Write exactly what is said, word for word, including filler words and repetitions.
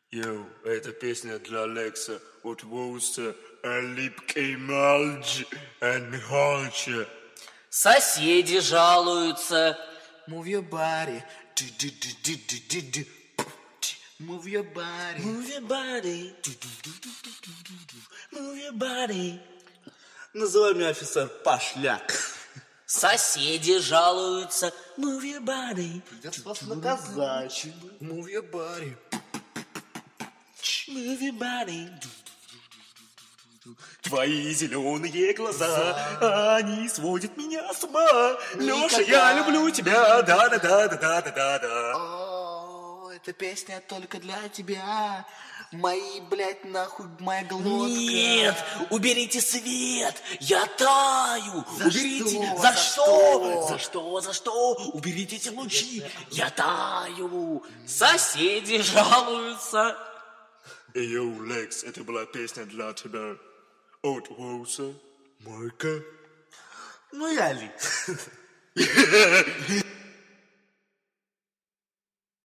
Йоу, это песня для Лекса от Воуса, липкий мальчик, Михалыча. Соседи жалуются. Move your body. Move your body. Move your body. Move your body. Называй меня офицер Пошляк. Соседи жалуются. Move your body. Придется вас наказать. Move your body. Move your body. Твои зеленые глаза, они сводят меня с ума. Леша, я люблю тебя, да-да-да-да-да-да-да. О, эта песня только для тебя. Мои, блядь, нахуй, моя глотка. Нет, уберите свет, я таю. За уберите. что? За За что? что? За что? За что? Уберите эти лучи, я таю. Соседи жалуются. Йоу, Лекс, это была песня для тебя от Воуса, Майка. Ну я ли.